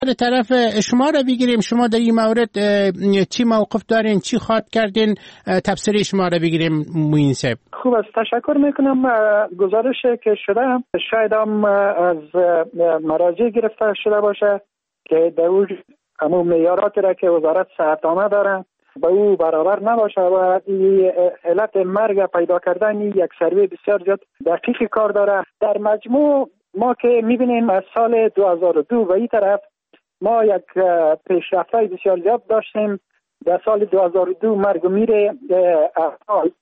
طرف شما را بگیریم، شما در این مورد چی موقف دارین، چی خواهد کردین؟ تفسیر شما را بگیریم موین صاحب. خوب است، تشکر میکنم. گزارش که شده شاید هم از مراجع گرفته شده باشه که در اون همون معیارات را که وزارت صحت‌نامه داره به او برابر نباشه و علت مرگ پیدا کردن یک سروی بسیار زیاد دقیق کار داره. در مجموع ما که میبینیم از سال 2002 و این طرف ما یک پیشرفت‌های بسیار زیاد داشتیم. در سال 2002 مرگ و میر افراد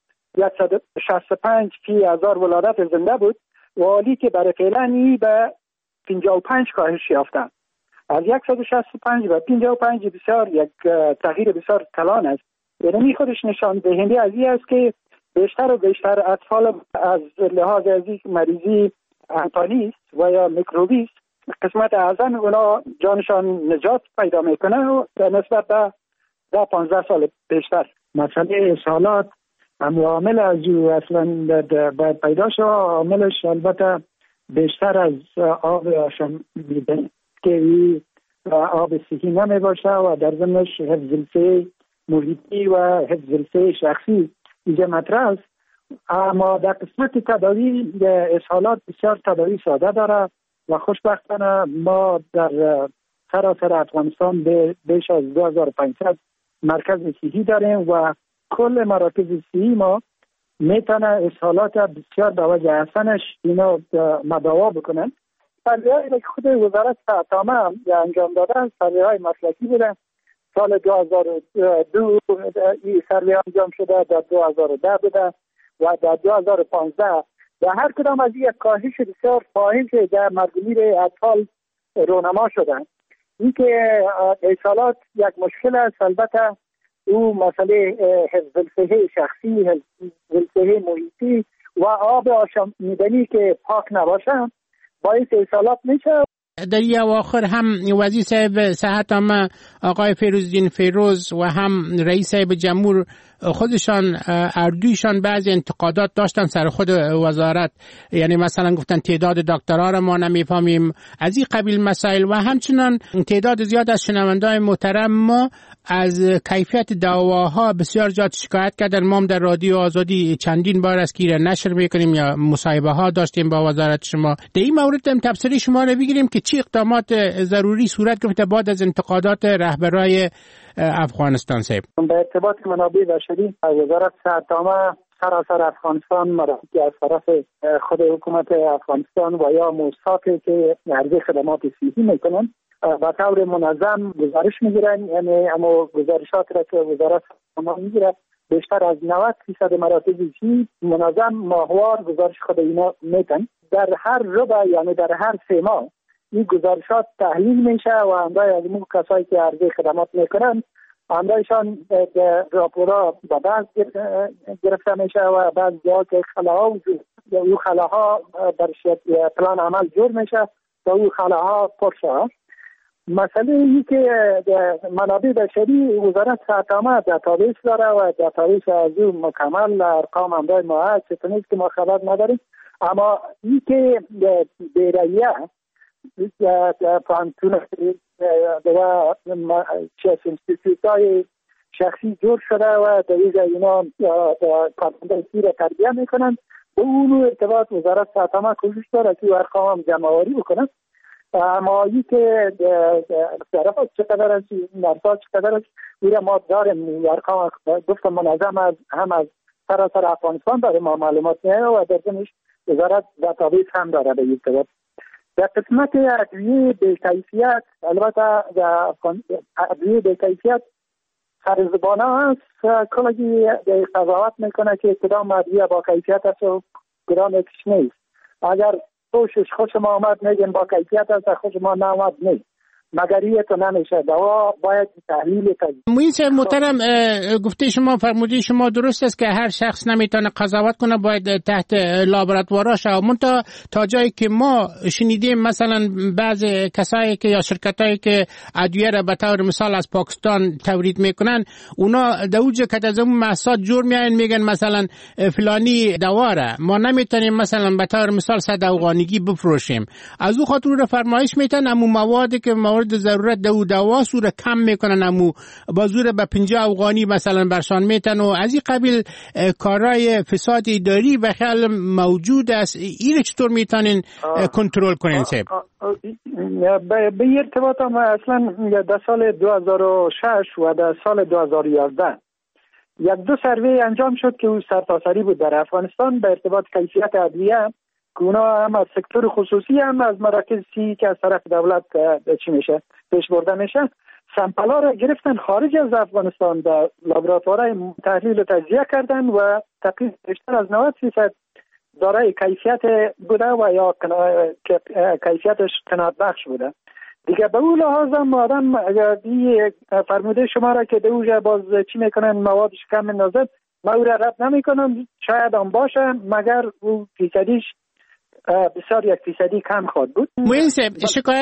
165,000 ولادت زنده بود و حالی که برای فعلا به 55 کاهش یافتند. از 165 به 55 بسیار یک تغییر بسیار کلان است. یعنی خودش نشان دهنده از این است که بیشتر و بیشتر اطفال از لحاظ از مریضی انتانیست و یا میکروبیست قسمت اعظم اونا جانشان نجات پیدا میکنه و نسبت به 15 سال بیشتر. مسئله اسهالات هم عامل از او اصلا باید پیدا شد. عاملش البته بیشتر از آب آشامیدنی که آب صحی نمی باشه و در ضمنش حفظ الصحه محیطی و حفظ الصحه شخصی اینجا مطرح است. اما در قسمت تداوی اسهالات بسیار تداوی ساده داره و خوشبختانه ما در سراسر افغانستان بیش از 2500 مرکز صحی داریم و کل مراکز صحی ما میتونه اسهالات بسیار به وجه حسنش اینا مداوا بکنن. سروی‌هایی که خود وزارت صحت‌نامه انجام دادن سروی‌های مسلکی بودن. سال 2002 این سروی انجام شده، در 2010 بوده و در 2015 در هر کدام از یک کاهش بسیار فاحش در مرگ و میر اطفال رونما شدن. این که اسهالات یک مشکل است، البته او مسئله حفظ الصحه شخصی، حفظ الصحه محیطی و آب آشامیدنی که پاک نباشه باعث اسهالات میشه. در این اواخر هم وزیر صاحب صحت‌نامه آقای فیروزالدین فیروز و هم رئیس صاحب جمهور خودشان اردویشان بعضی انتقادات داشتن سر خود وزارت، یعنی مثلا گفتن تعداد دکترها را ما نمیفهمیم، از این قبیل مسائل و همچنان تعداد زیاد از شنونده‌های محترم ما از کیفیت دواها بسیار زیاد شکایت کردن. ما هم در رادیو آزادی چندین بار از که نشر میکنیم یا مصاحبه ها داشتیم با وزارت شما. در این مورد هم تفسیر شما را بگیریم که چی اقدامات ضروری صورت گرفته بعد از انتقادات رهبرای افغانستان صاحب. به ارتباط منابع بشری وزارت صحت‌نامه سراسر افغانستان مرافقی از طرف خود حکومت افغانستان و یا موسساتی که عرضه خدمات صحی میکنن و طور منظم گزارش میگیرن. یعنی اما گزارشات را که وزارت صحت‌نامه میگیره بیشتر از 90% مراکز صحی منظم ماهوار گزارش خود اینا میتن. در هر ربع یعنی در هر 3 ماه این گزارشات تحلیل میشه و همراه از اون کسایی که عرضه خدمات میکنن همراهشان راپورا با بعض گرفته میشه و بعض جا که خلاها وجود یا اون خلاها در پلان عمل جور میشه و اون خلاها پرشه. مسئله اینی که منابع بشری وزارت صحت‌نامه دیتابیس داره و دیتابیس از اون مکمل ارقام همراه ما هست که ما خبر نداریم. اما این که بیرایه پانتون و انستیتوت‌های شخصی جور شده و در اینا کارمندان را تربیه میکنن. به اون ارتباط وزارت صحت‌نامه کوشش داره که ارقام هم جمع‌آوری بکنن. اما این که صرفات چقدر است، نرسات چقدر است، میره ما داریم ارقام گفتم منظم هم از سراسر افغانستان داره ما معلومات میاره و در ضمنش وزارت دیتابیس هم داره به ارتباط. در قسمت ادویه بی‌کیفیت البته ادویه بی‌کیفیت سرزبانه است. کلگی قضاوت میکنه که کدام ادویه با کیفیت است و کدام یکیش نیست. اگر خوش ما آمد میگن با کیفیت است، خوش ما نامد نیست. مگر تو نمیشه. دوا باید تحلیل کنید. موین صاحب محترم گفته شما فرمودی شما درست است که هر شخص نمیتونه قضاوت کنه، باید تحت لابراتوارا شه. منتها تا جایی که ما شنیدیم مثلا بعض کسایی که یا شرکتایی که ادویه را به طور مثال از پاکستان تولید میکنن اونا دوجه که از اون محصولات جور میاین میگن مثلا فلانی دوا را ما نمیتونیم مثلا به طور مثال 100 افغانیگی بفروشیم. از اون خاطر رو فرمایش میتن اما موادی که مورد مورد ضرورت دوا سور کم میکنن، امو با زور به 50 افغانی مثلا برشان میتن و از این قبیل کارهای فساد اداری و خیال موجود است. این چطور میتونین کنترل کنین صاحب؟ به ارتباط ما اصلا در سال 2006 و در سال 2011 یک دو سروی انجام شد که او سرتاسری بود در افغانستان به ارتباط کیفیت ادویه که اونا هم از سکتور خصوصی هم از مراکزی که از طرف دولت چی میشه پیش برده میشه سمپلا را گرفتن خارج از افغانستان در لابراتوارهای تحلیل و تجزیه کردن و تقریبا بیشتر از 90% دارای کیفیت بوده و یا کیفیتش قناعت بخش بوده. دیگه به اون لحاظ هم آدم فرموده شما را که دوجه باز چی میکنن موادش کم میندازن ما او را رد نمیکنم، شاید هم باشه مگر او فیصدیش بسیار 1% کم خواهد بود. موین صاحب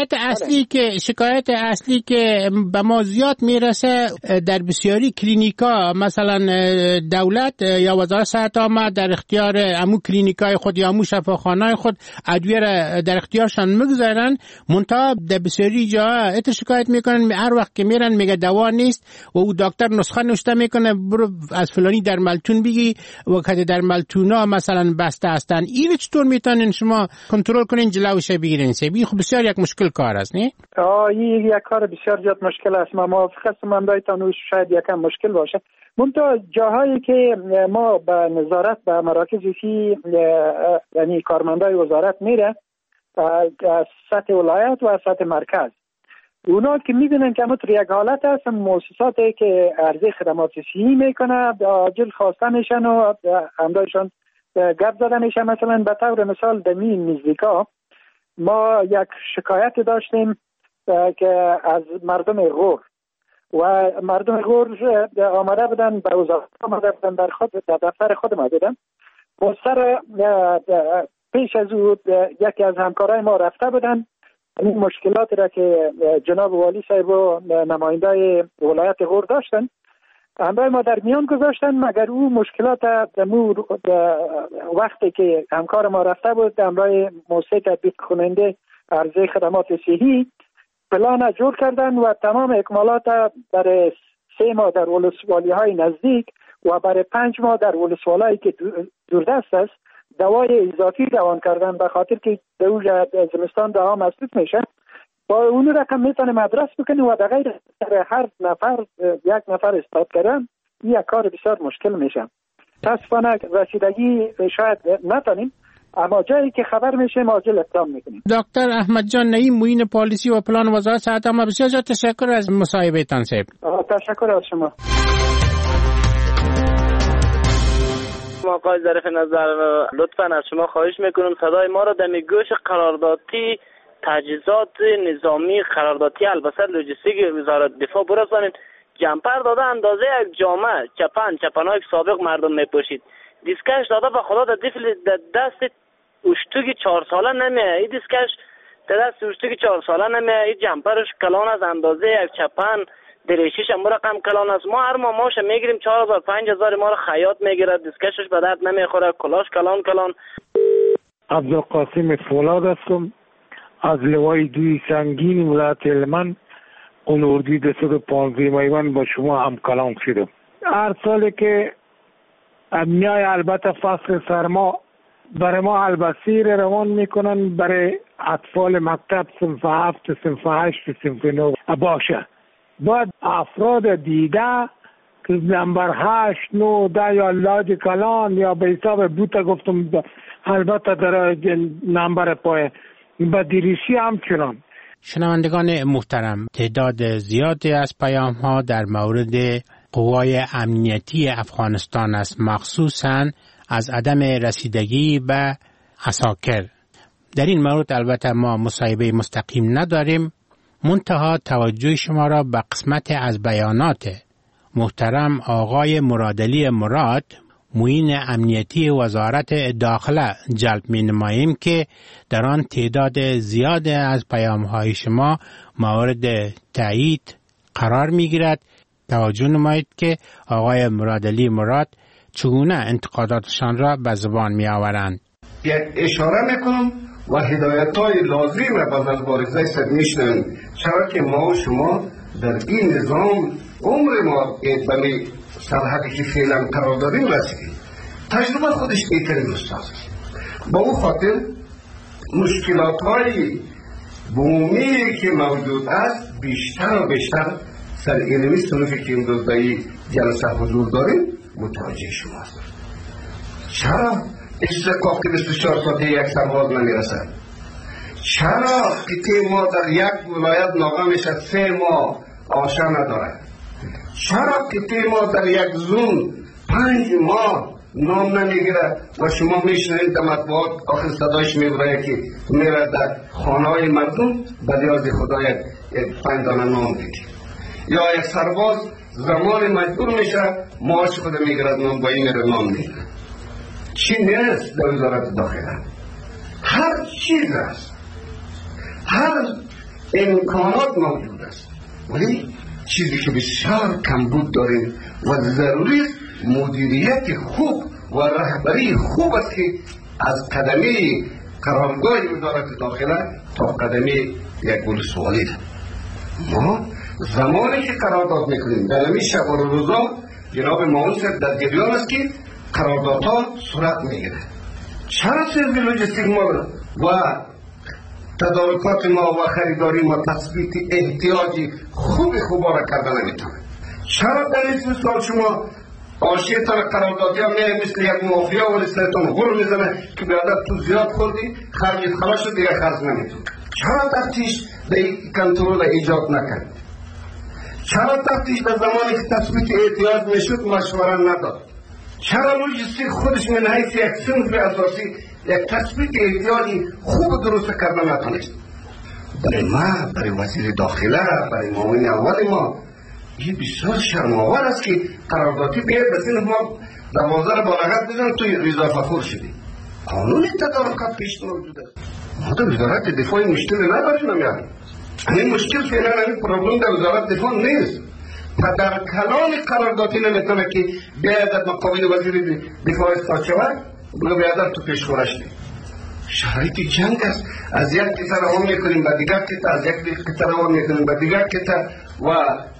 شکایت اصلی که به ما زیاد میرسه در بسیاری کلینیکا مثلا دولت یا وزارت صحت عامه در اختیار امو کلینیکای خود یا امو شفاخانه‌های خود ادویه را در اختیارشان میگذارن، منتها در بسیاری جاها ات شکایت میکنن هر وقت که میرن میگه دوا نیست و او دکتر نسخه نوشته میکنه برو از فلانی در ملتون بگی و که در ملتونا مثلا بسته هستن. این چطور میتونن شما کنترل کنین جلوش بگیرین؟ سبی خب بسیار یک مشکل کار است نه؟ این یک کار بسیار زیاد مشکل است. ما موافق هستم من دایتان شاید یکم مشکل باشه. منتها جاهایی که ما به نظارت به مراکز فی یعنی کارمندای وزارت میره از سطح ولایت و از سطح مرکز، اونا که میبینن که همونطور یک حالت هست مؤسساتی که عرضه خدمات صحی میکنه عاجل خواسته میشن و همراهشان گپ زدن میشه. مثلا به طور مثال دمی نزدیکا ما یک شکایت داشتیم که از مردم غور و مردم غور آمده بودن به وزارت آمده بودن در دفتر خود ما بودن مستر پیش از او یکی از همکارای ما رفته بودن این مشکلات را که جناب والی صاحب و نماینده ولایت غور داشتن همراه ما در میان گذاشتن، مگر او مشکلات وقتی که همکار ما رفته بود همراه موسسه تطبیق کننده عرضه خدمات صحی پلان جور کردن و تمام اکمالات برای 3 ماه در ولسوالی های نزدیک و برای 5 ماه در ولسوالی که دوردست است دوای اضافی روان کردن به خاطر که دوجه زمستان دوا مسدود میشه با اون رقم میتونه مدرس بکنه و در غیر هر نفر یک نفر استاد کردن یک کار بسیار مشکل میشه. متاسفانه رسیدگی شاید نتونیم اما جایی که خبر میشه عاجل اقدام میکنیم. دکتر احمد جان نعیم معین پالیسی و پلان وزارت صحت عامه بسیار تشکر از مصاحبهتان صاحب. تشکر از شما. آقای ظریف نظر لطفاً از شما خواهش میکنم صدای ما را در گوش قراردادی تجهیزات نظامی قراردادی البته لوجستیک وزارت دفاع برسانید. جمپر داده اندازه یک جامعه چپنهای سابق مردم میپوشید. دیسکش داده به خدا در دست اشتوگی 4 ساله نمیه. این دیسکش در دست اشتوگی 4 ساله نمیه. این جمپرش کلان از اندازه یک چپن دریشیش هم رقم کلان است. ما هر ماهش میگیریم 4000 5000 ما رو خیاط میگیره. دیسکشش به درد نمیخوره. کلاش کلان عبدالقاسم فولاد هستم از لوای دوی سنگین ولایت هلمند. اون اردی 215 میوان با شما هم کلام شدم. هر سالی که میای البته فصل سرما برای ما البسیر روان میکنن برای اطفال مکتب صنف 7 صنف 8 صنف 9 باشه. باید افراد دیده که نمبر 8 9 10 یا لاج کلان یا به حساب بوتا گفتم البته در نمبر پای با دیریشی هم چنان. شنوندگان محترم، تعداد زیادی از پیام ها در مورد قوای امنیتی افغانستان است، مخصوصاً از عدم رسیدگی به عساکر. در این مورد البته ما مصاحبه مستقیم نداریم، منتها توجه شما را به قسمت از بیانات محترم آقای مرادعلی مراد معین امنیتی وزارت داخله جلب می نماییم که در آن تعداد زیاد از پیام‌های شما مورد تایید قرار می گیرد. توجه نمایید که آقای مرادعلی مراد چگونه انتقاداتشان را به زبان می آورند. اشاره میکنم و هدایت‌های لازم را به مبارزه سر میشنویم، چرا که ما و شما در این نظام عمر ما به سرحدی که فعلا قرار داریم رسیدیم. تجربه خودش بهترین استاد است. با اون خاطر مشکلات‌های بومی که موجود است بیشتر و بیشتر سر علمی صنفی که امروز در این جلسه حضور داریم متوجه شماست. چرا استحقاق 24 ساعته یک سرباز نمیرسد؟ چرا که ما در یک ولایت ناقه میشد 3 ماه آشا ندارد؟ چرا که ما در یک زون 5 ماه نام نمیگیره و شما میشنید در مطبوعات آخر صدایش میبره که میره در خانه های مردم به نیاز خدا یک 5 دانه نام بگیر، یا یک سرباز زمان مجبور میشه معاش خود میگیرد نام با این میره نام میگیره. چی نیست در وزارت داخله؟ هر چیز است، هر امکانات موجود است، ولی چیزی که بسیار کمبود داریم و ضروری مدیریت خوب و رهبری خوب است که از قدمی قرارگاه وزارت داخله تا قدمی یک ولسوالی. ما زمانی که قرارداد میکنیم در همین شب و روزا جناب معاون در جریان است که قراردادها صورت میگیره. چرا سرویس لوجستیک ما و تدارکات ما و خریداری ما تثبیت احتیاجی خوبا را کردن نمیتونه؟ چرا در این سال شما آشیتان قراردادی ها میه مثل یک مافیا ولی سرتون غور میزنه که بیادر تو زیاد خوردی خرجت خلاص شد دیگه خرج نمیتون؟ چرا تفتیش در کنترل ایجاد نکرد؟ چرا تفتیش در زمانی که تثبیت احتیاج میشد مشوره نداد؟ چرا لوجستیک خودش من حیث یک صنف اساسی یک تثبیت احتیاجی خوب درست کردن نتونست؟ برای ما، برای وزیر داخله، برای معاون اول ما این بسیار شرم‌آور است که قراردادی بیاید به صنف ما 12 با لغت بزن توی رضا فخور شدی. قانون تدارکات پیش موجود است. ما در وزارت دفاع مشکل نداریم نمیاریم. این مشکل فعلا این پروبلم در وزارت دفاع نیست. در کلان قراردادی نمیتونه که بیاید در مقابل وزیر دفاع استاد شود بگو بیادر تو پیش خورش نیم. شرایط جنگ است. از یک کتر روان میکنیم به دیگر کتر، از یک کتر روان میکنیم به دیگر کتر و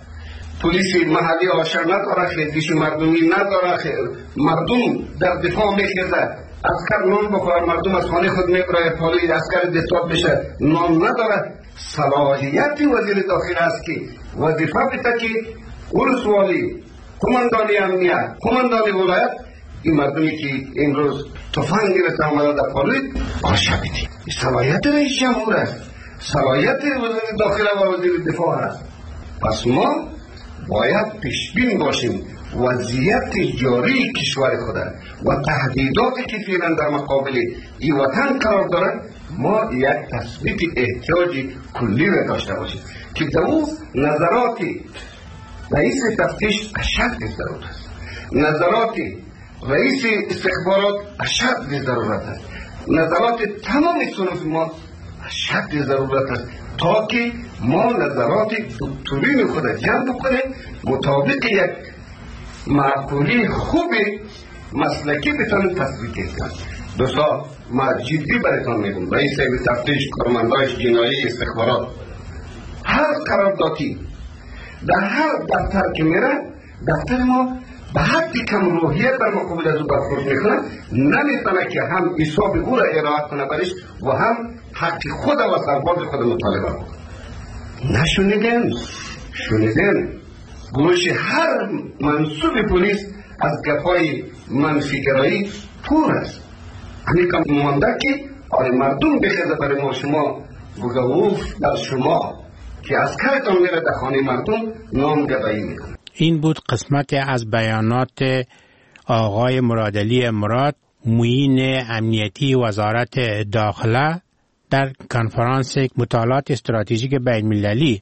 پلیس محلی آشر نداره، خیزش مردمی نداره، مردم در دفاع میکرده، اسکر نام بخواه مردم از خانه خود میبره، پالی اسکر دستات بشه نام نداره. صلاحیت وزیر داخله است که وظیفه بده که ولسوالی، قماندانی امنیت، قماندانی ولایت این مردمی که امروز تفنگ گرفته آمده در پالی آشا بدید. صلاحیت رئیس جمهور است، صلاحیت وزیر داخله و وزیر دفاع است. پس ما باید پیشبین باشیم وضعیت جاری کشور خود و تهدیداتی که فعلا در مقابل این وطن قرار دارد ما یک تثبیت احتیاجی کلی را داشته باشیم که در اون نظرات رئیس تفتیش اشد ضرورت است، نظرات رئیس استخبارات اشد ضرورت است، نظرات تمام صنف ما اشد ضرورت است تا که ما نظرات دکترین خود جمع بکنیم مطابق یک معقولی خوب مسلکی بتانیم تثبیت کنیم. دوستا ما جدی براتون میگم رئیس تفتیش، کارمندانش جنایی استخبارات، هر قراردادی در هر دفتر که میره دفتر ما به حد کم روحیت در مقابل از او برخورد میکنه، نمیتونه که هم حساب او را ارائه کنه برش و هم حق خود و سرباز خود مطالبه کنه. شنیدن گوش هر منصوب پلیس از گپای منفیگرایی پور است. همین کم مانده که مردم بخیزه برای ما شما بگوف در شما که از کارتان میره در خانه مردم نام گدایی میکنه. این بود قسمت از بیانات آقای مرادعلی مراد، معین امنیتی وزارت داخله در کنفرانس مطالعات استراتژیک بین‌المللی.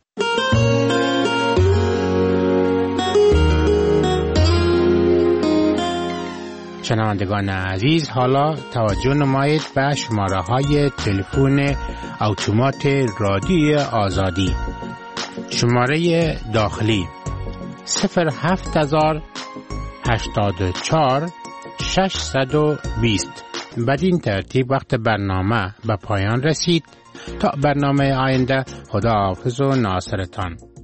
شنوندگان عزیز، حالا توجه نمایید به شماره های تلفن اتومات رادیوی آزادی. شماره داخلی 07084 620 بدین ترتیب وقت برنامه به پایان رسید. تا برنامه آینده، خداحافظ و ناصرتان.